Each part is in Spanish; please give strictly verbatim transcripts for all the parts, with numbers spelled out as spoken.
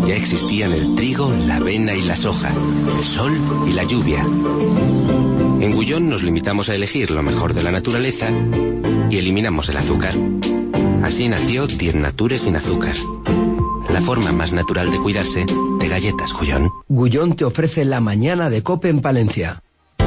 ya existían el trigo, la avena y la soja, el sol y la lluvia. En Gullón nos limitamos a elegir lo mejor de la naturaleza y eliminamos el azúcar. Así nació diez Nature sin azúcar. La forma más natural de cuidarse de galletas Gullón. Gullón te ofrece la mañana de COPE en Palencia.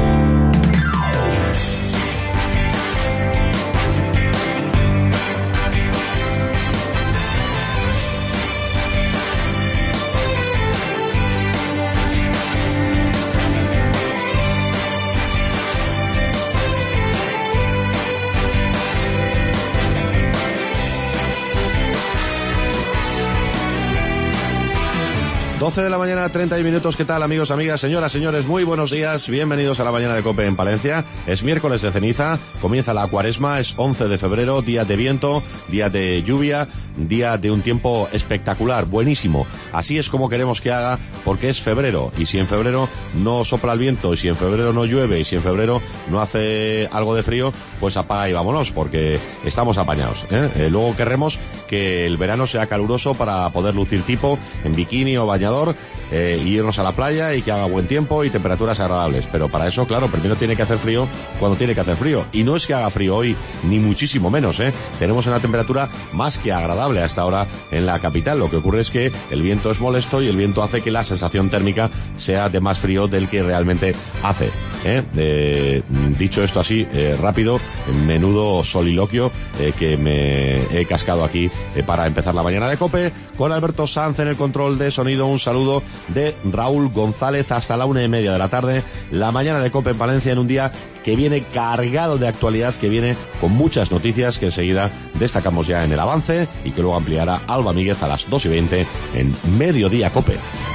doce de la mañana, treinta minutos. ¿Qué tal, amigos, amigas, señoras, señores? Muy buenos días. Bienvenidos a la mañana de COPE en Palencia. Es miércoles de ceniza. Comienza la cuaresma. Es once de febrero. Día de viento, día de lluvia, día de un tiempo espectacular, buenísimo. Así es como queremos que haga, porque es febrero. Y si en febrero no sopla el viento, y si en febrero no llueve, y si en febrero no hace algo de frío, pues apaga y vámonos, porque estamos apañados, ¿eh? Eh, luego querremos que el verano sea caluroso para poder lucir tipo en bikini o bañador, eh, y irnos a la playa y que haga buen tiempo y temperaturas agradables. Pero para eso, claro, primero tiene que hacer frío cuando tiene que hacer frío. Y no es que haga frío hoy, ni muchísimo menos, ¿eh? Tenemos una temperatura más que agradable hasta ahora en la capital. Lo que ocurre es que el viento es molesto y el viento hace que la sensación térmica sea de más frío del que realmente hace. ¿Eh? Eh, dicho esto así, eh, rápido, menudo soliloquio eh, que me he cascado aquí eh, para empezar la mañana de COPE con Alberto Sanz en el control de sonido. Un saludo de Raúl González hasta la una y media de la tarde. La mañana de COPE en Palencia, en un día que viene cargado de actualidad, que viene con muchas noticias que enseguida destacamos ya en el avance y que luego ampliará Alba Míguez a las dos y veinte en Mediodía COPE.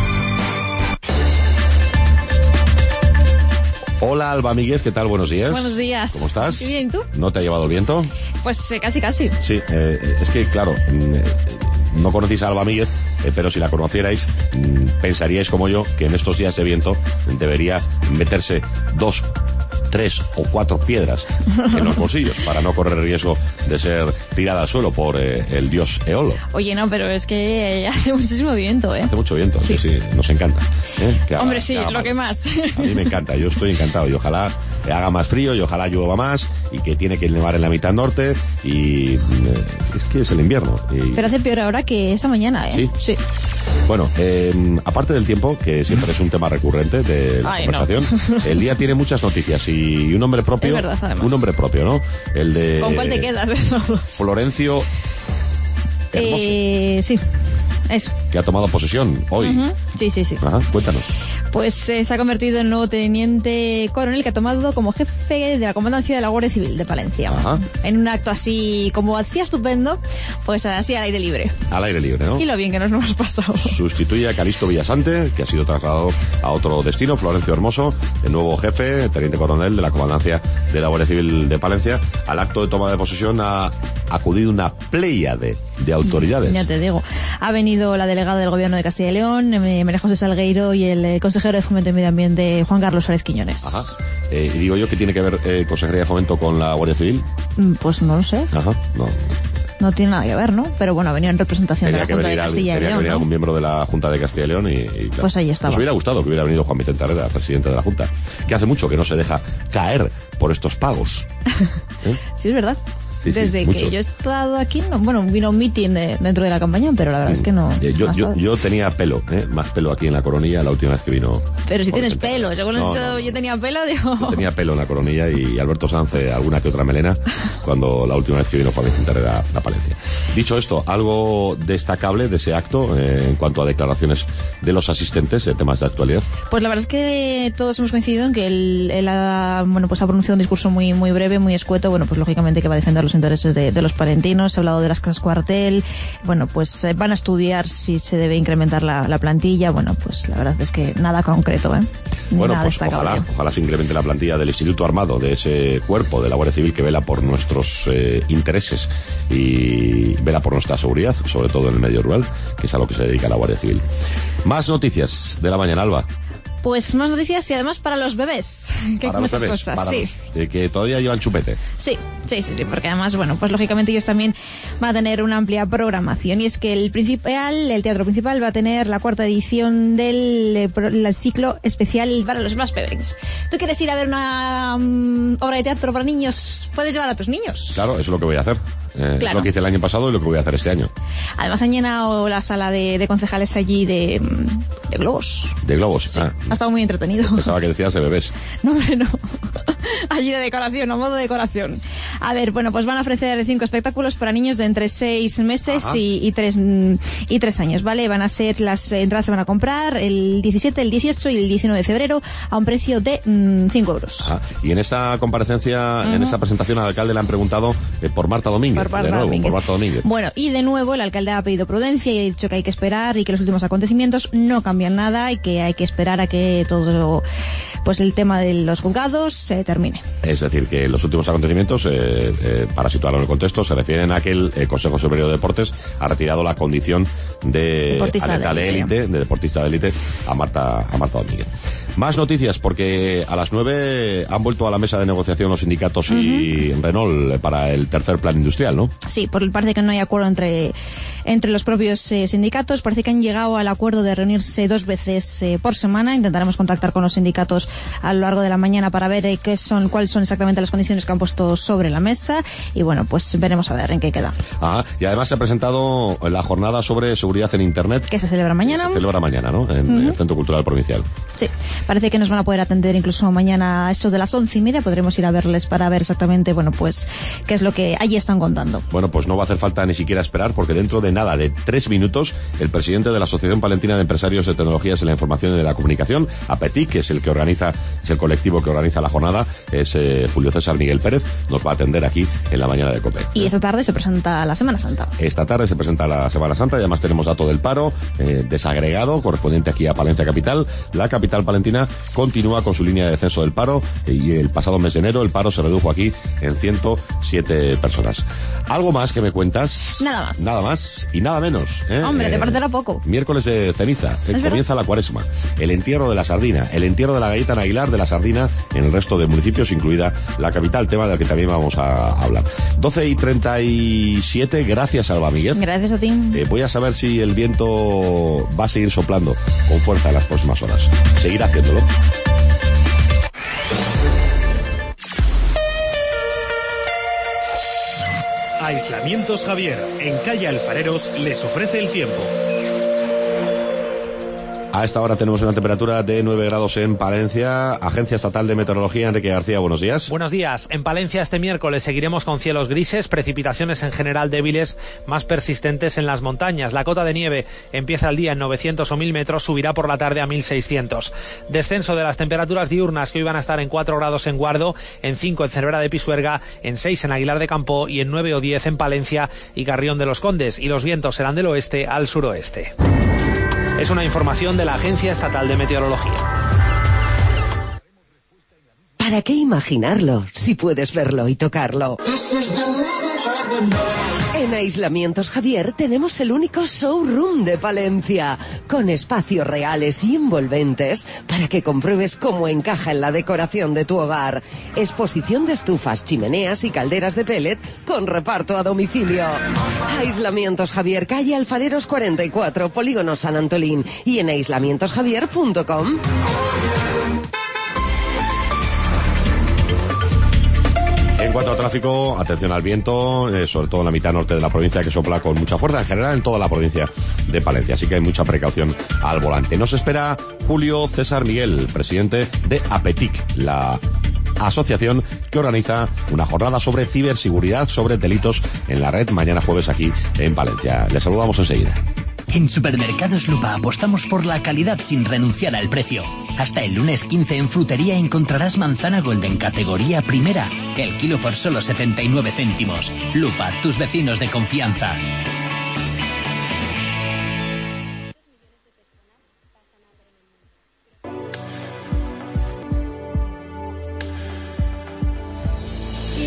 Hola, Alba Míguez, ¿qué tal? Buenos días. Buenos días. ¿Cómo estás? Muy bien, ¿tú? ¿No te ha llevado el viento? Pues eh, casi, casi. Sí, eh, es que, claro, eh, no conocéis a Alba Míguez, eh, pero si la conocierais, mm, pensaríais como yo que en estos días de viento debería meterse dos, tres o cuatro piedras en los bolsillos para no correr el riesgo de ser tirada al suelo por eh, el dios Eolo. Oye, no, pero es que hace muchísimo viento, ¿eh? Hace mucho viento, sí, sí, sí, nos encanta. ¿eh? Que haga, Hombre, sí, que lo más. que más. A mí me encanta, yo estoy encantado y ojalá haga más frío y ojalá llueva más y que tiene que nevar en la mitad norte y eh, es que es el invierno. Y... Pero hace peor ahora que esta mañana, ¿eh? Sí. Sí. Bueno, eh, aparte del tiempo, que siempre es un tema recurrente de la Ay, conversación, no. El día tiene muchas noticias y un nombre propio, es verdad, además. un nombre propio, ¿no? El de... ¿Con cuál te quedas de todos? Florencio Hermoso. Eh, sí, eso. Que ha tomado posesión hoy. Uh-huh. Sí, sí, sí. Ajá, cuéntanos. Pues eh, se ha convertido en nuevo teniente coronel que ha tomado como jefe de la comandancia de la Guardia Civil de Palencia. Ajá. En un acto así, como hacía estupendo, pues así al aire libre. Al aire libre, ¿no? Y lo bien que nos lo hemos pasado. Sustituye a Calixto Villasante, que ha sido trasladado a otro destino, Florencio Hermoso, el nuevo jefe, teniente coronel de la comandancia de la Guardia Civil de Palencia. Al acto de toma de posesión ha acudido una pléyade de autoridades. Ya te digo. Ha venido la delegada del Gobierno de Castilla y León, María José Salgueiro, y el eh, consejero de Fomento y Medio Ambiente, Juan Carlos Suárez Quiñones. Ajá. Eh, y digo yo, ¿qué tiene que ver eh, Consejería de Fomento con la Guardia Civil? Pues no lo sé. Ajá, no. No tiene nada que ver, ¿no? Pero bueno, ha venido en representación Tenía de la Junta de Castilla y León. Tenía que venir ¿no? algún miembro de la Junta de Castilla y León y, y claro, pues ahí estaba. Nos hubiera gustado que hubiera venido Juan Vicente Herrera, presidente de la Junta, que hace mucho que no se deja caer por estos pagos. ¿Eh? Sí, es verdad. Sí, Desde sí, que mucho. yo he estado aquí, no, bueno, vino un meeting de, dentro de la campaña, pero la verdad es que no. Eh, yo, no yo, yo tenía pelo, ¿eh? Más pelo aquí en la Coronilla la última vez que vino. Pero si Juan tienes Vicente pelo, Herrera. según No, has dicho, no, no. yo tenía pelo, digo. Yo tenía pelo en la Coronilla y Alberto Sanz eh, alguna que otra melena cuando la última vez que vino Juan Vicente Herrera a Palencia. Dicho esto, algo destacable de ese acto eh, en cuanto a declaraciones de los asistentes de temas de actualidad. Pues la verdad es que todos hemos coincidido en que él, él ha, bueno, pues ha pronunciado un discurso muy muy breve, muy escueto, bueno, pues lógicamente que va a defender los intereses de, de los palentinos. Se ha hablado de las casas cuartel, bueno, pues eh, van a estudiar si se debe incrementar la, la plantilla, bueno, pues la verdad es que nada concreto, ¿eh? Ni Bueno, nada pues ojalá, ojalá se incremente la plantilla del Instituto Armado, de ese cuerpo de la Guardia Civil que vela por nuestros eh, intereses y vela por nuestra seguridad, sobre todo en el medio rural, que es a lo que se dedica la Guardia Civil. Más noticias de la mañana, Alba. Pues más noticias y además para los bebés, que para hay los muchas bebés, cosas. para Sí. los, eh, que todavía llevan chupete. Sí, sí, sí, sí, porque además, bueno, pues lógicamente ellos también van a tener una amplia programación. Y es que el principal, el teatro principal va a tener la cuarta edición del eh, pro- el ciclo especial para los más pequeños. ¿Tú quieres ir a ver una um, obra de teatro para niños? Puedes llevar a tus niños. Claro, eso es lo que voy a hacer. Eh, Claro. Es lo que hice el año pasado y lo que voy a hacer este año. Además han llenado la sala de, de concejales allí de, mm, de globos. De globos. Sí, Ah, ha estado muy entretenido. pensaba que decías de bebés. No, hombre, no. Allí de decoración, a modo de decoración. A ver, bueno, pues van a ofrecer cinco espectáculos para niños de entre seis meses y, y, tres, mm, y tres años, ¿vale? Van a ser, las entradas se van a comprar el diecisiete, el dieciocho y el diecinueve de febrero a un precio de mm, cinco euros. Ah, y en esta comparecencia, uh-huh. en esa presentación al alcalde le han preguntado eh, por Marta Domínguez. Por Marta de nuevo, Domínguez. por Marta Domínguez. Bueno, y de nuevo el alcalde ha pedido prudencia y ha dicho que hay que esperar y que los últimos acontecimientos no cambian nada y que hay que esperar a que todo, pues el tema de los juzgados se termine. Es decir, que los últimos acontecimientos, eh, eh, para situarlo en el contexto, se refieren a que el eh, Consejo Superior de Deportes ha retirado la condición de Deportista atleta de de élite. élite, de deportista de élite, a Marta, a Marta Domínguez. Más noticias, porque a las nueve han vuelto a la mesa de negociación los sindicatos uh-huh. y Renault para el tercer plan industrial, ¿no? Sí, por parece que no hay acuerdo entre, entre los propios eh, sindicatos. Parece que han llegado al acuerdo de reunirse dos veces eh, por semana. Intentaremos contactar con los sindicatos a lo largo de la mañana para ver eh, qué son, cuáles son exactamente las condiciones que han puesto sobre la mesa. Y bueno, pues veremos a ver en qué queda. Ah, y además se ha presentado la jornada sobre seguridad en Internet. Que se celebra mañana. Se celebra mañana, ¿no? En uh-huh. el Centro Cultural Provincial. Sí, parece que nos van a poder atender incluso mañana a eso de las once y media. Podremos ir a verles para ver exactamente, bueno, pues qué es lo que allí están contando. Bueno, pues no va a hacer falta ni siquiera esperar, porque dentro de nada, de tres minutos, el presidente de la Asociación Palentina de Empresarios de Tecnologías de la Información y de la Comunicación, APETIC, que es el que organiza, es el colectivo que organiza la jornada, es eh, Julio César Miguel Pérez, nos va a atender aquí en la mañana de COPE. Y esta tarde se presenta la Semana Santa. Esta tarde se presenta la Semana Santa y además tenemos dato del paro eh, desagregado, correspondiente aquí a Palencia Capital. La capital palentina continúa con su línea de descenso del paro eh, y el pasado mes de enero el paro se redujo aquí en ciento siete personas. ¿Algo más que me cuentas? Nada más. Nada más y nada menos. ¿eh? Hombre, te eh, parecerá poco. Miércoles de ceniza, eh, comienza la cuaresma, el entierro de la sardina, el entierro de la galleta en Aguilar, de la sardina en el resto de municipios, incluida la capital, tema del que también vamos a hablar. doce y treinta y siete, gracias Alba Míguez. Gracias a ti. Eh, voy a saber si el viento va a seguir soplando con fuerza en las próximas horas. Seguirá haciéndolo. Aislamientos Javier, en calle Alfareros, les ofrece el tiempo. A esta hora tenemos una temperatura de nueve grados en Palencia. Agencia Estatal de Meteorología, Enrique García, buenos días. Buenos días. En Palencia este miércoles seguiremos con cielos grises, precipitaciones en general débiles, más persistentes en las montañas. La cota de nieve empieza el día en novecientos o mil metros, subirá por la tarde a mil seiscientos. Descenso de las temperaturas diurnas, que hoy van a estar en cuatro grados en Guardo, en cinco en Cervera de Pisuerga, en seis en Aguilar de Campoo y en nueve o diez en Palencia y Carrión de los Condes. Y los vientos serán del oeste al suroeste. Es una información de la Agencia Estatal de Meteorología. ¿Para qué imaginarlo si puedes verlo y tocarlo? En Aislamientos Javier tenemos el único showroom de Palencia, con espacios reales y envolventes para que compruebes cómo encaja en la decoración de tu hogar. Exposición de estufas, chimeneas y calderas de pellet con reparto a domicilio. Aislamientos Javier, calle Alfareros cuarenta y cuatro, Polígono San Antolín, y en aislamientos javier punto com. En cuanto a tráfico, atención al viento, eh, sobre todo en la mitad norte de la provincia, que sopla con mucha fuerza, en general en toda la provincia de Palencia, así que hay mucha precaución al volante. Nos espera Julio César Miguel, presidente de APETIC, la asociación que organiza una jornada sobre ciberseguridad, sobre delitos en la red, mañana jueves aquí en Palencia. Les saludamos enseguida. En Supermercados Lupa apostamos por la calidad sin renunciar al precio. Hasta el lunes quince en frutería encontrarás manzana Golden categoría primera, el kilo por solo setenta y nueve céntimos. Lupa, tus vecinos de confianza.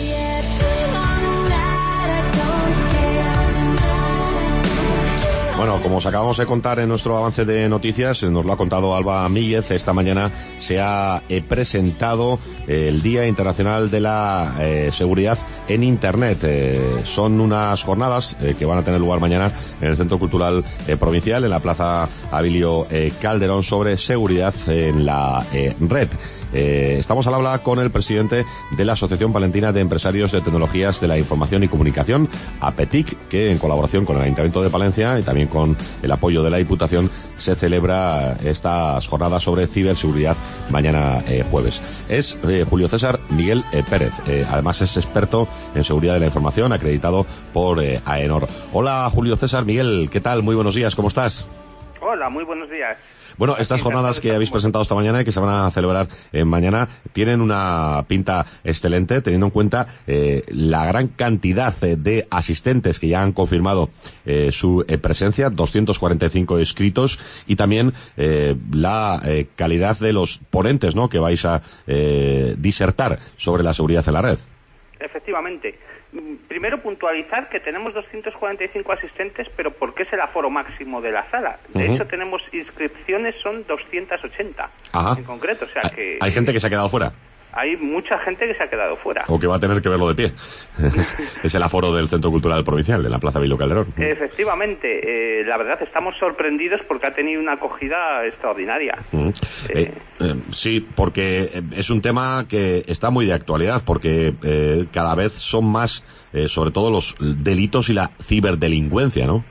Bueno, Bueno, como os acabamos de contar en nuestro avance de noticias, nos lo ha contado Alba Míguez, esta mañana se ha eh, presentado eh, el Día Internacional de la eh, Seguridad en Internet. Eh, son unas jornadas eh, que van a tener lugar mañana en el Centro Cultural eh, Provincial, en la Plaza Abilio eh, Calderón, sobre seguridad en la eh, red. Eh, estamos al habla con el presidente de la Asociación Palentina de Empresarios de Tecnologías de la Información y Comunicación, APETIC, que en colaboración con el Ayuntamiento de Palencia y también con el apoyo de la Diputación se celebra estas jornadas sobre ciberseguridad mañana eh, jueves. Es eh, Julio César Miguel eh, Pérez, eh, además es experto en seguridad de la información, acreditado por eh, AENOR. Hola Julio César Miguel, ¿qué tal? Muy buenos días, ¿cómo estás? Hola, muy buenos días. Bueno, estas jornadas que habéis presentado esta mañana y que se van a celebrar eh, mañana tienen una pinta excelente, teniendo en cuenta eh, la gran cantidad eh, de asistentes que ya han confirmado eh, su eh, presencia, doscientos cuarenta y cinco inscritos, y también eh, la eh, calidad de los ponentes, ¿no?, que vais a eh, disertar sobre la seguridad en la red. Efectivamente. Primero, puntualizar que tenemos doscientos cuarenta y cinco asistentes, pero porque es el aforo máximo de la sala. De uh-huh. hecho, tenemos inscripciones, son doscientos ochenta. Ajá. En concreto. O sea que hay gente que se ha quedado fuera. Hay mucha gente que se ha quedado fuera. O que va a tener que verlo de pie. es, es el aforo del Centro Cultural Provincial, de la Plaza Abilio Calderón. Efectivamente. Eh, la verdad, estamos sorprendidos porque ha tenido una acogida extraordinaria. Uh-huh. eh, eh, eh, sí, porque es un tema que está muy de actualidad, porque eh, cada vez son más, eh, sobre todo, los delitos y la ciberdelincuencia, ¿no?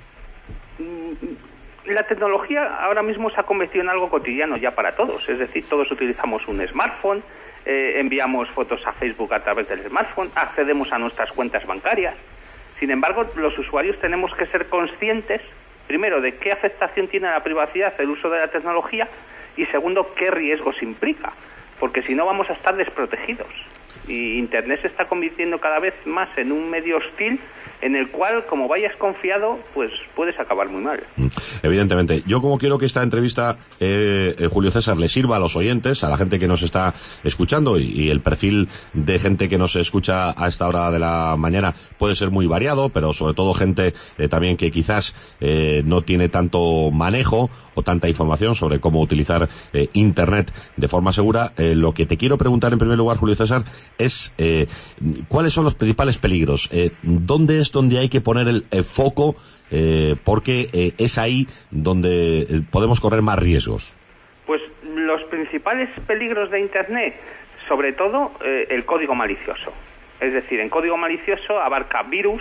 La tecnología ahora mismo se ha convertido en algo cotidiano ya para todos. Es decir, todos utilizamos un smartphone, Eh, enviamos fotos a Facebook a través del smartphone, accedemos a nuestras cuentas bancarias. Sin embargo, los usuarios tenemos que ser conscientes, primero, de qué afectación tiene a la privacidad el uso de la tecnología, y segundo, qué riesgos implica, porque si no vamos a estar desprotegidos. Y Internet se está convirtiendo cada vez más en un medio hostil en el cual, como vayas confiado, pues puedes acabar muy mal. Evidentemente. Yo, como quiero que esta entrevista, eh, eh, Julio César, le sirva a los oyentes, a la gente que nos está escuchando, y, y el perfil de gente que nos escucha a esta hora de la mañana puede ser muy variado, pero sobre todo gente eh, también que quizás eh, no tiene tanto manejo o tanta información sobre cómo utilizar eh, Internet de forma segura. Eh, lo que te quiero preguntar en primer lugar, Julio César, es eh, ¿cuáles son los principales peligros? Eh, ¿Dónde es donde hay que poner el, el foco? Eh, porque eh, es ahí donde eh, podemos correr más riesgos. Pues los principales peligros de Internet, sobre todo eh, el código malicioso. Es decir, en código malicioso abarca virus,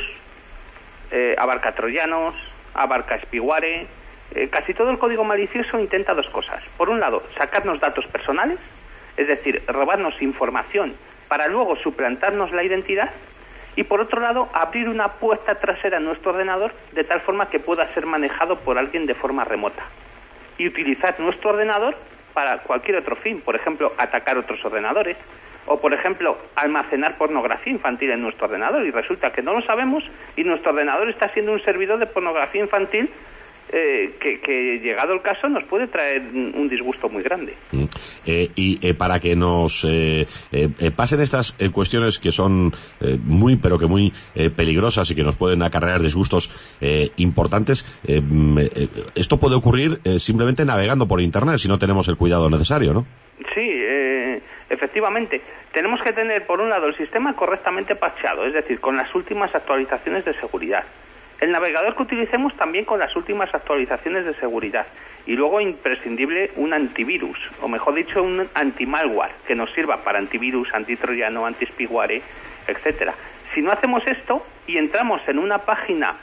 eh, abarca troyanos, abarca spyware. Eh, casi todo el código malicioso intenta dos cosas. Por un lado, sacarnos datos personales, es decir, robarnos información para luego suplantarnos la identidad, y por otro lado, abrir una puerta trasera en nuestro ordenador de tal forma que pueda ser manejado por alguien de forma remota y utilizar nuestro ordenador para cualquier otro fin, por ejemplo, atacar otros ordenadores, o por ejemplo, almacenar pornografía infantil en nuestro ordenador, y resulta que no lo sabemos y nuestro ordenador está siendo un servidor de pornografía infantil Eh, que, que llegado el caso nos puede traer un disgusto muy grande. Mm. Eh, y eh, para que nos eh, eh, pasen estas eh, cuestiones que son eh, muy pero que muy eh, peligrosas y que nos pueden acarrear disgustos eh, importantes, eh, eh, esto puede ocurrir eh, simplemente navegando por Internet si no tenemos el cuidado necesario, ¿no? Sí, eh, efectivamente. Tenemos que tener, por un lado, el sistema correctamente patchado, es decir, con las últimas actualizaciones de seguridad. El navegador que utilicemos también con las últimas actualizaciones de seguridad. Y luego, imprescindible, un antivirus, o mejor dicho, un anti-malware, que nos sirva para antivirus, antitroyano, anti-spyware, etcétera. Si no hacemos esto y entramos en una página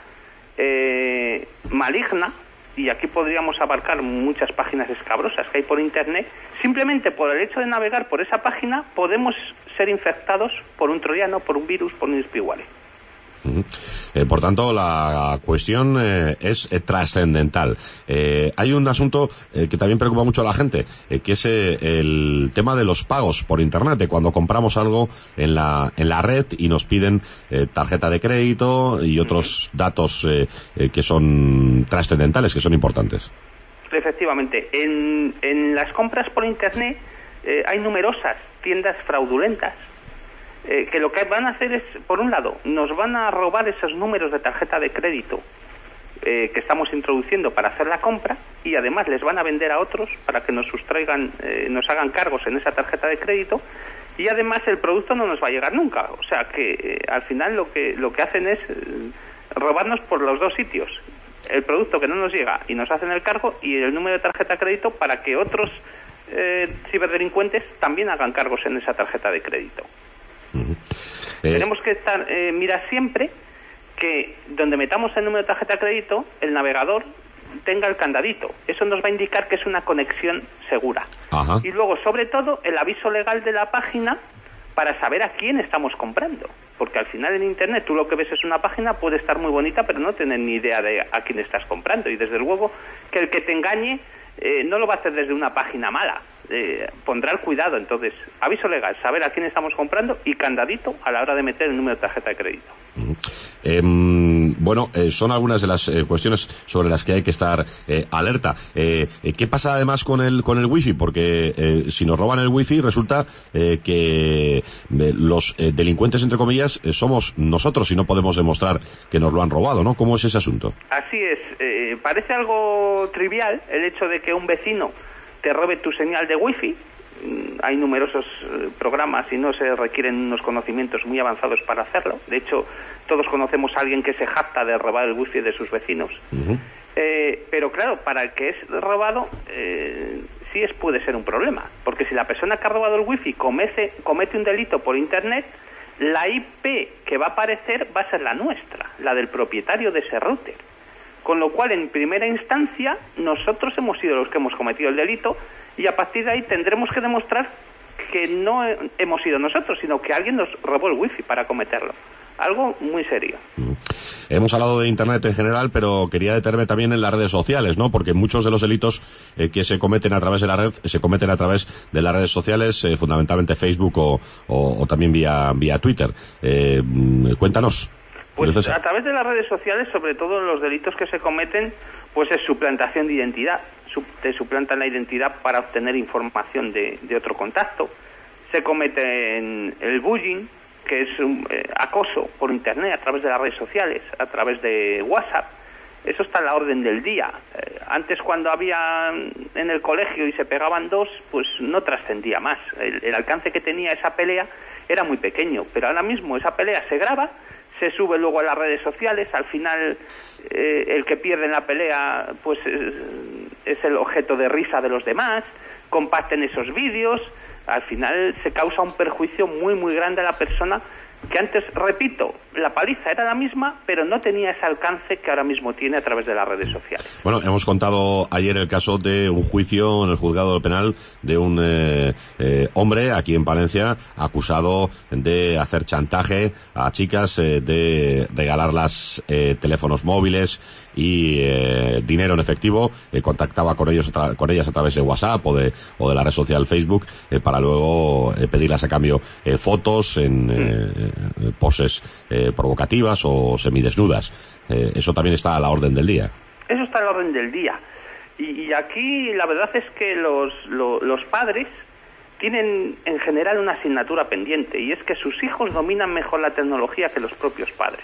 eh, maligna, y aquí podríamos abarcar muchas páginas escabrosas que hay por Internet, simplemente por el hecho de navegar por esa página podemos ser infectados por un troyano, por un virus, por un spyware. Uh-huh. Eh, por tanto, la cuestión eh, es eh, trascendental. Eh, hay un asunto eh, que también preocupa mucho a la gente, eh, que es eh, el tema de los pagos por Internet, de cuando compramos algo en la en la red y nos piden eh, tarjeta de crédito y otros datos eh, eh, que son trascendentales, que son importantes. Efectivamente, en, en las compras por Internet eh, hay numerosas tiendas fraudulentas Eh, que lo que van a hacer es, por un lado, nos van a robar esos números de tarjeta de crédito eh, que estamos introduciendo para hacer la compra, y además les van a vender a otros para que nos sustraigan, eh, nos hagan cargos en esa tarjeta de crédito, y además el producto no nos va a llegar nunca. O sea que eh, al final lo que lo que hacen es eh, robarnos por los dos sitios: el producto que no nos llega y nos hacen el cargo, y el número de tarjeta de crédito para que otros eh, ciberdelincuentes también hagan cargos en esa tarjeta de crédito. Uh-huh. eh... Tenemos que estar eh, mira siempre que donde metamos el número de tarjeta de crédito, el navegador tenga el candadito. Eso nos va a indicar que es una conexión segura. Ajá. Y luego, sobre todo, el aviso legal de la página para saber a quién estamos comprando. Porque al final en Internet tú lo que ves es una página, puede estar muy bonita, pero no tener ni idea de a quién estás comprando. Y desde luego que el que te engañe eh, no lo va a hacer desde una página mala. Eh, pondrá el cuidado. Entonces, aviso legal, saber a quién estamos comprando, y candadito a la hora de meter el número de tarjeta de crédito. Uh-huh. Eh, bueno, eh, son algunas de las eh, cuestiones sobre las que hay que estar eh, alerta. Eh, eh, ¿Qué pasa además con el con el wifi? Porque eh, si nos roban el wifi, resulta eh, que eh, los eh, delincuentes, entre comillas, eh, somos nosotros, y no podemos demostrar que nos lo han robado, ¿no? ¿Cómo es ese asunto? Así es. Eh, parece algo trivial el hecho de que un vecino te robe tu señal de wifi. Hay numerosos eh, programas y no se requieren unos conocimientos muy avanzados para hacerlo. De hecho, todos conocemos a alguien que se jacta de robar el wifi de sus vecinos. Uh-huh. Eh, pero claro, para el que es robado, eh, sí es, puede ser un problema. Porque si la persona que ha robado el wifi comete, comete un delito por Internet, la I P que va a aparecer va a ser la nuestra, la del propietario de ese router. Con lo cual, en primera instancia, nosotros hemos sido los que hemos cometido el delito, y a partir de ahí tendremos que demostrar que no hemos sido nosotros, sino que alguien nos robó el wifi para cometerlo. Algo muy serio. Mm. Hemos hablado de Internet en general, pero quería detenerme también en las redes sociales, ¿no? Porque muchos de los delitos eh, que se cometen a través de la red se cometen a través de las redes sociales, eh, fundamentalmente Facebook o, o, o también vía, vía Twitter. Eh, cuéntanos. Pues a través de las redes sociales, sobre todo los delitos que se cometen, pues es suplantación de identidad. Te suplantan la identidad para obtener información de, de otro contacto. Se comete el bullying, que es un eh, acoso por Internet a través de las redes sociales, a través de WhatsApp. Eso está en la orden del día. Eh, antes, cuando había en el colegio y se pegaban dos, pues no trascendía más. El, el alcance que tenía esa pelea era muy pequeño, pero ahora mismo esa pelea se graba, se sube luego a las redes sociales. Al final eh, el que pierde en la pelea pues es, es el objeto de risa de los demás, comparten esos vídeos. Al final se causa un perjuicio muy muy grande a la persona, que antes, repito, la paliza era la misma, pero no tenía ese alcance que ahora mismo tiene a través de las redes sociales. Bueno, hemos contado ayer el caso de un juicio en el juzgado penal de un eh, eh, hombre aquí en Palencia acusado de hacer chantaje a chicas, eh, de regalarlas eh, teléfonos móviles y eh, dinero en efectivo. Eh, contactaba con ellos con ellas a través de WhatsApp o de o de la red social Facebook, eh, para luego eh, pedirlas a cambio eh, fotos en eh, eh, poses eh, provocativas o semidesnudas. Eh, eso también está a la orden del día. Eso está a la orden del día. Y, y aquí la verdad es que los, los, los padres tienen en general una asignatura pendiente, y es que sus hijos dominan mejor la tecnología que los propios padres.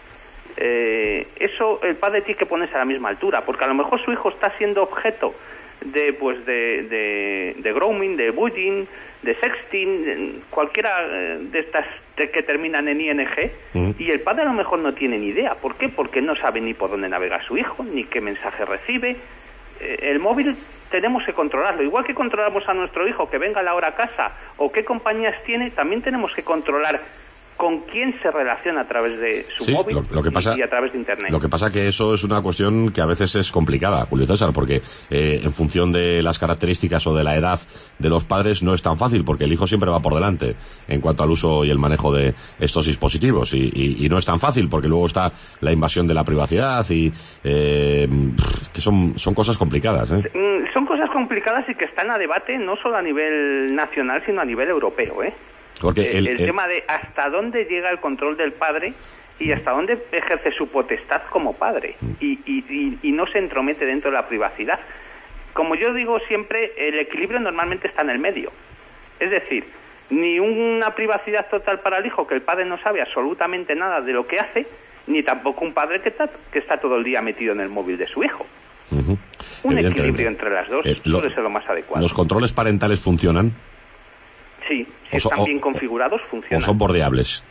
Eh, eso el padre tiene que ponerse a la misma altura, porque a lo mejor su hijo está siendo objeto de pues de, de, de grooming, de bullying, de sexting, cualquiera de estas que terminan en I N G, uh-huh. Y el padre a lo mejor no tiene ni idea. ¿Por qué? Porque no sabe ni por dónde navega su hijo, ni qué mensaje recibe. Eh, el móvil tenemos que controlarlo, igual que controlamos a nuestro hijo que venga a la hora a casa o qué compañías tiene. También tenemos que controlar con quién se relaciona a través de su sí, móvil lo, lo que pasa, y a través de Internet. Lo que pasa que eso es una cuestión que a veces es complicada, Julio César, porque eh, en función de las características o de la edad de los padres no es tan fácil, porque el hijo siempre va por delante en cuanto al uso y el manejo de estos dispositivos, y, y, y no es tan fácil porque luego está la invasión de la privacidad y eh, que son, son cosas complicadas, ¿eh? Son cosas complicadas y que están a debate no solo a nivel nacional, sino a nivel europeo, ¿eh? Porque el, el, el el tema de hasta dónde llega el control del padre y hasta dónde ejerce su potestad como padre y, y, y, y no se entromete dentro de la privacidad. Como yo digo siempre, el equilibrio normalmente está en el medio. Es decir, ni una privacidad total para el hijo, que el padre no sabe absolutamente nada de lo que hace, ni tampoco un padre que está, que está todo el día metido en el móvil de su hijo. Uh-huh. Un equilibrio entre las dos eh, lo, puede ser lo más adecuado. ¿Los controles parentales funcionan? Sí, si so, están o, bien configurados, funcionan. ¿O son bordeables?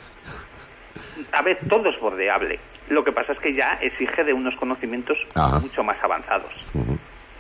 A ver, todo es bordeable. Lo que pasa es que ya exige de unos conocimientos Ajá. mucho más avanzados. Uh-huh.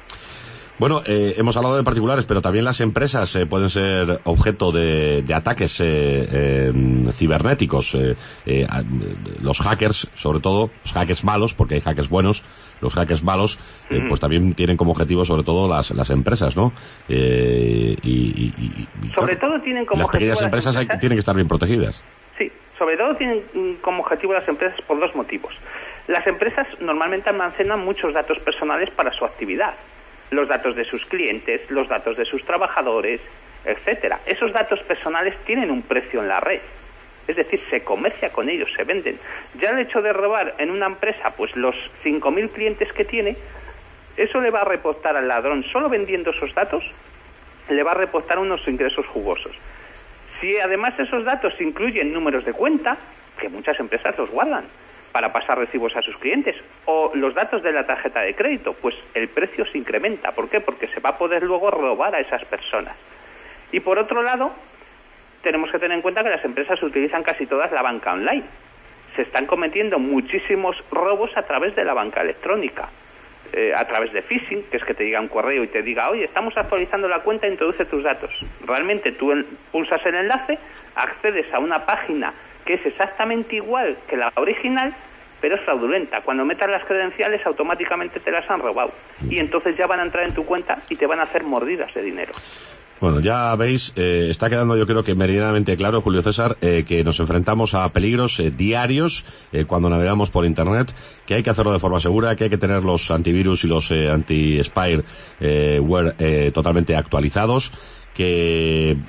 Bueno, eh, hemos hablado de particulares, pero también las empresas eh, pueden ser objeto de, de ataques eh, eh, cibernéticos. Eh, eh, los hackers, sobre todo, los hackers malos, porque hay hackers buenos, los hackers malos, eh, mm. pues también tienen como objetivo, sobre todo, las, las empresas, ¿no? Eh, y, y, y, sobre claro, todo tienen como las objetivo pequeñas las empresas, empresas hay, tienen que estar bien protegidas. Sí, sobre todo tienen como objetivo las empresas por dos motivos. Las empresas normalmente almacenan muchos datos personales para su actividad. Los datos de sus clientes, los datos de sus trabajadores, etcétera. Esos datos personales tienen un precio en la red. Es decir, se comercia con ellos, se venden. Ya el hecho de robar en una empresa pues los cinco mil clientes que tiene, eso le va a reportar al ladrón, solo vendiendo esos datos, le va a reportar unos ingresos jugosos. Si además esos datos incluyen números de cuenta, que muchas empresas los guardan para pasar recibos a sus clientes, o los datos de la tarjeta de crédito, pues el precio se incrementa. ¿Por qué? Porque se va a poder luego robar a esas personas. Y por otro lado, tenemos que tener en cuenta que las empresas utilizan casi todas la banca online. Se están cometiendo muchísimos robos a través de la banca electrónica, eh, a través de phishing, que es que te diga un correo y te diga, oye, estamos actualizando la cuenta, introduce tus datos. Realmente tú el, pulsas el enlace, accedes a una página que es exactamente igual que la original, pero es fraudulenta. Cuando metas las credenciales, automáticamente te las han robado. Y entonces ya van a entrar en tu cuenta y te van a hacer mordidas de dinero. Bueno, ya veis, eh, está quedando yo creo que meridianamente claro, Julio César, eh, que nos enfrentamos a peligros eh, diarios eh, cuando navegamos por Internet, que hay que hacerlo de forma segura, que hay que tener los antivirus y los eh, anti-spyware eh, eh, totalmente actualizados, que eh,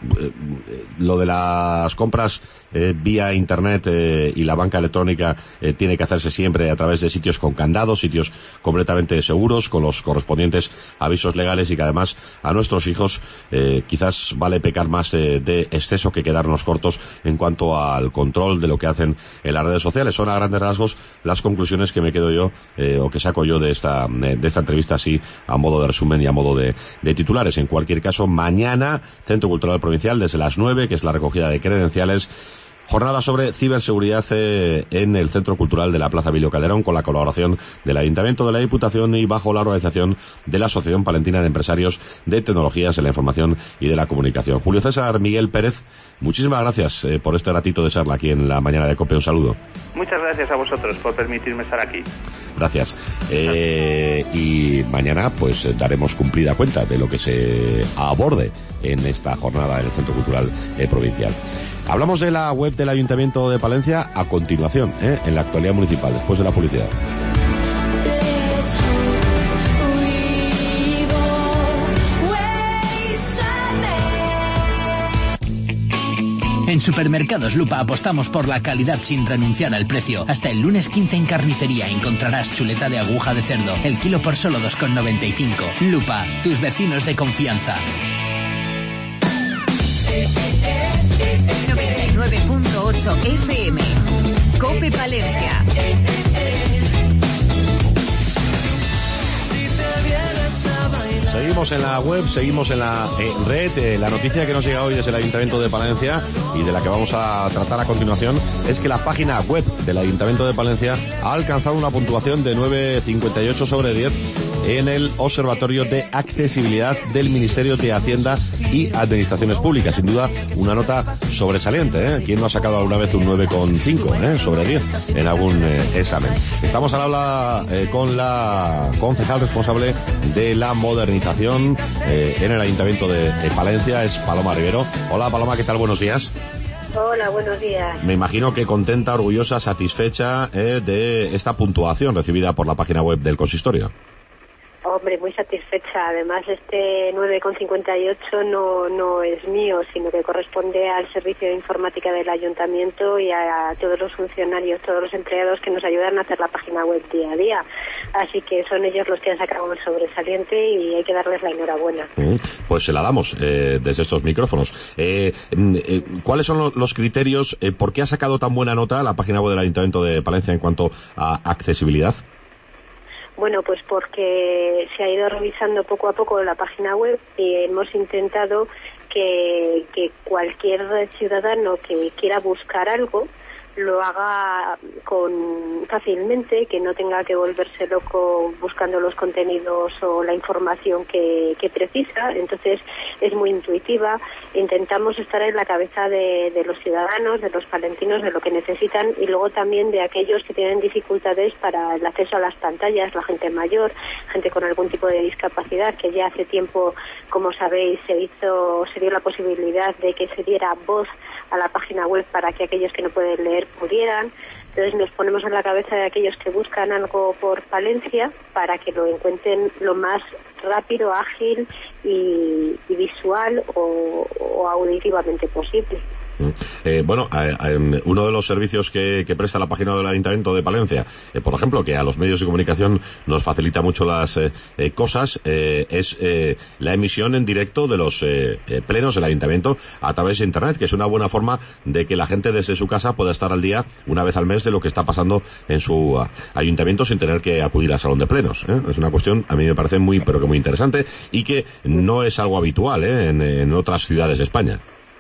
lo de las compras eh, vía internet eh, y la banca electrónica eh, tiene que hacerse siempre a través de sitios con candados, sitios completamente seguros, con los correspondientes avisos legales, y que además a nuestros hijos eh, quizás vale pecar más eh, de exceso que quedarnos cortos en cuanto al control de lo que hacen en las redes sociales. Son a grandes rasgos las conclusiones que me quedo yo eh, o que saco yo de esta de esta entrevista, así a modo de resumen y a modo de, de titulares. En cualquier caso, mañana Centro Cultural Provincial desde las nueve, que es la recogida de credenciales. Jornada sobre ciberseguridad eh, en el Centro Cultural de la Plaza Vilio Calderón, con la colaboración del Ayuntamiento, de la Diputación y bajo la organización de la Asociación Palentina de Empresarios de Tecnologías de la Información y de la Comunicación. Julio César Miguel Pérez, muchísimas gracias eh, por este ratito de charla aquí en la mañana de COPE. Un saludo. Muchas gracias a vosotros por permitirme estar aquí. Gracias. Eh, y mañana pues daremos cumplida cuenta de lo que se aborde en esta jornada en el Centro Cultural eh, Provincial. Hablamos de la web del Ayuntamiento de Palencia a continuación, ¿eh? en la actualidad municipal, después de la publicidad. En Supermercados Lupa apostamos por la calidad sin renunciar al precio. Hasta el lunes quince en carnicería encontrarás chuleta de aguja de cerdo, el kilo por solo dos con noventa y cinco. Lupa, tus vecinos de confianza. noventa y nueve punto ocho F M. COPE Palencia. Seguimos en la web, seguimos en la eh, red. Eh, la noticia que nos llega hoy desde el Ayuntamiento de Palencia y de la que vamos a tratar a continuación es que la página web del Ayuntamiento de Palencia ha alcanzado una puntuación de nueve coma cincuenta y ocho sobre diez en el Observatorio de Accesibilidad del Ministerio de Hacienda y Administraciones Públicas. Sin duda, una nota sobresaliente, ¿eh? ¿Quién no ha sacado alguna vez un nueve coma cinco ¿eh? sobre diez en algún eh, examen? Estamos al habla eh, con la concejal responsable de la modernización eh, en el Ayuntamiento de, de Palencia, es Paloma Rivero. Hola Paloma, ¿qué tal? Buenos días. Hola, buenos días. Me imagino que contenta, orgullosa, satisfecha eh, de esta puntuación recibida por la página web del consistorio. Hombre, muy satisfecha. Además, este nueve con cincuenta y ocho no, no es mío, sino que corresponde al servicio de informática del ayuntamiento y a, a todos los funcionarios, todos los empleados que nos ayudan a hacer la página web día a día. Así que son ellos los que han sacado el sobresaliente y hay que darles la enhorabuena. Mm, pues se la damos eh, desde estos micrófonos. Eh, eh, ¿Cuáles son los, los criterios? Eh, ¿Por qué ha sacado tan buena nota la página web del Ayuntamiento de Palencia en cuanto a accesibilidad? Bueno, pues porque se ha ido revisando poco a poco la página web y hemos intentado que, que cualquier ciudadano que quiera buscar algo lo haga con fácilmente, que no tenga que volverse loco buscando los contenidos o la información que, que precisa. Entonces es muy intuitiva. Intentamos estar en la cabeza de, de los ciudadanos, de los palentinos, de lo que necesitan, y luego también de aquellos que tienen dificultades para el acceso a las pantallas, la gente mayor, gente con algún tipo de discapacidad, que ya hace tiempo, como sabéis, se hizo, se dio la posibilidad de que se diera voz a la página web para que aquellos que no pueden leer pudieran. Entonces nos ponemos en la cabeza de aquellos que buscan algo por Palencia para que lo encuentren lo más rápido, ágil y, y visual o, o auditivamente posible. Eh, bueno, eh, eh, uno de los servicios que, que presta la página del Ayuntamiento de Palencia, eh, por ejemplo, que a los medios de comunicación nos facilita mucho las eh, eh, cosas, eh, es eh, la emisión en directo de los eh, eh, plenos del Ayuntamiento a través de Internet, que es una buena forma de que la gente desde su casa pueda estar al día una vez al mes de lo que está pasando en su uh, ayuntamiento sin tener que acudir al salón de plenos. ¿eh? Es una cuestión, a mí me parece muy, pero que muy interesante y que no es algo habitual ¿eh? en, en otras ciudades de España.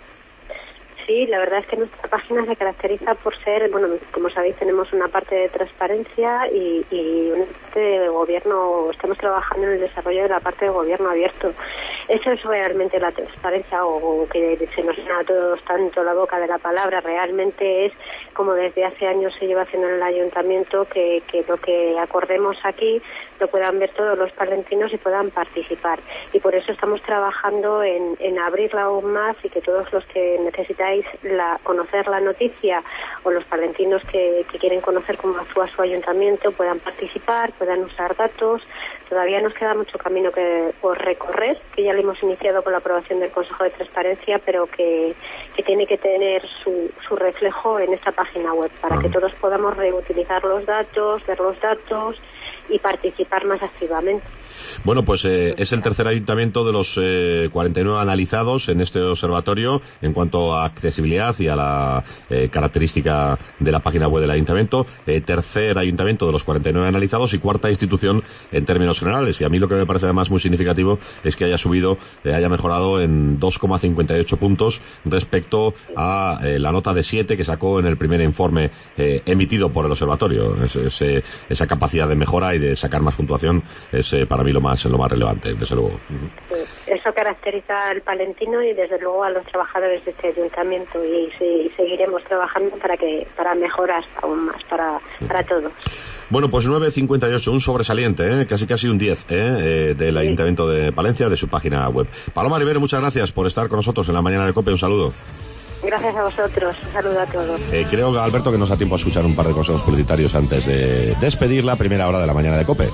Sí, la verdad es que nuestra página se caracteriza por ser, bueno, como sabéis, tenemos una parte de transparencia y, y una parte de gobierno. Estamos trabajando en el desarrollo de la parte de gobierno abierto. Eso es realmente la transparencia, o que se nos llena a todos tanto la boca de la palabra. Realmente es como desde hace años se lleva haciendo en el ayuntamiento, que, que lo que acordemos aquí lo puedan ver todos los palentinos y puedan participar. Y por eso estamos trabajando en, en abrirla aún más y que todos los que necesitáis La, conocer la noticia o los palentinos que, que quieren conocer cómo actúa su ayuntamiento puedan participar, puedan usar datos. Todavía nos queda mucho camino que por recorrer, que ya lo hemos iniciado con la aprobación del Consejo de Transparencia, pero que, que tiene que tener su, su reflejo en esta página web para que todos podamos reutilizar los datos, ver los datos y participar más activamente. Bueno, pues eh, es el tercer ayuntamiento de los eh, cuarenta y nueve analizados en este observatorio en cuanto a accesibilidad y a la eh, característica de la página web del ayuntamiento. Eh, tercer ayuntamiento de los cuarenta y nueve analizados y cuarta institución en términos generales. Y a mí lo que me parece además muy significativo es que haya subido, eh, haya mejorado en dos coma cincuenta y ocho puntos respecto a eh, la nota de siete que sacó en el primer informe eh, emitido por el observatorio. Es, es, eh, esa capacidad de mejora y de sacar más puntuación es eh, para mí lo más lo más relevante, desde luego. Eso caracteriza al palentino y desde luego a los trabajadores de este ayuntamiento, y, y seguiremos trabajando para que para mejorar aún más para para todos. Bueno, pues nueve cincuenta y ocho, un sobresaliente, ¿eh? casi casi un diez ¿eh? Eh, del sí. Ayuntamiento de Palencia, de su página web. Paloma Rivero, muchas gracias por estar con nosotros en la mañana de COPE, un saludo. Gracias a vosotros, un saludo a todos. Eh, creo, Alberto, que nos da tiempo a escuchar un par de consejos publicitarios antes de despedir la primera hora de la mañana de COPE.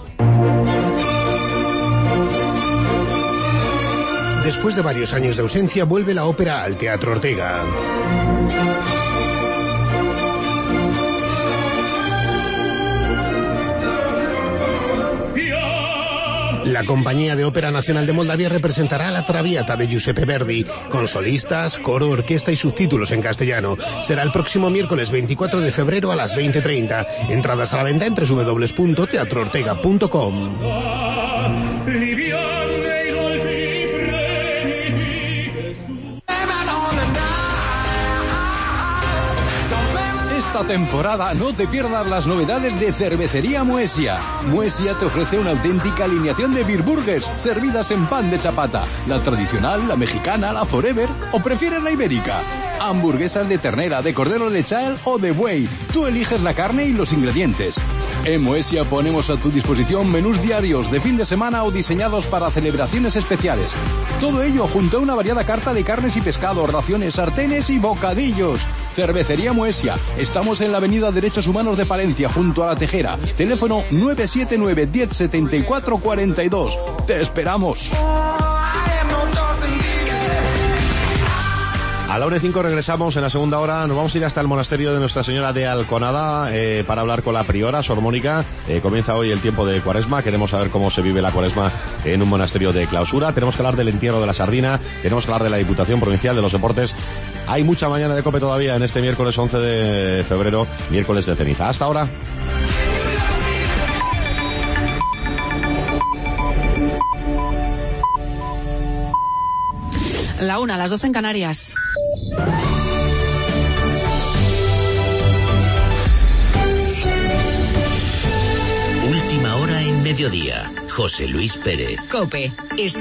Después de varios años de ausencia, vuelve la ópera al Teatro Ortega. La Compañía de Ópera Nacional de Moldavia representará La Traviata de Giuseppe Verdi, con solistas, coro, orquesta y subtítulos en castellano. Será el próximo miércoles veinticuatro de febrero a las veinte treinta. Entradas a la venta en doble u doble u doble u punto teatro ortega punto com. Esta temporada no te pierdas las novedades de Cervecería Moesia. Moesia te ofrece una auténtica alineación de beer burgers servidas en pan de chapata. La tradicional, la mexicana, la forever o prefieres la ibérica. Hamburguesas de ternera, de cordero lechal o de buey. Tú eliges la carne y los ingredientes. En Moesia ponemos a tu disposición menús diarios de fin de semana o diseñados para celebraciones especiales. Todo ello junto a una variada carta de carnes y pescados, raciones, sartenes y bocadillos. Cervecería Moesia. Estamos en la avenida Derechos Humanos de Palencia, junto a La Tejera. Teléfono nueve siete nueve, diez, setenta y cuatro, cuarenta y dos. ¡Te esperamos! A la una y cinco regresamos en la segunda hora. Nos vamos a ir hasta el monasterio de Nuestra Señora de Alconada eh, para hablar con la priora, Sor Mónica. Eh, comienza hoy el tiempo de Cuaresma. Queremos saber cómo se vive la Cuaresma en un monasterio de clausura. Tenemos que hablar del entierro de la sardina. Tenemos que hablar de la Diputación Provincial de los Deportes. Hay mucha mañana de COPE todavía en este miércoles once de febrero, miércoles de ceniza. Hasta ahora. La una, las dos en Canarias. Última hora en mediodía. José Luis Pérez. COPE.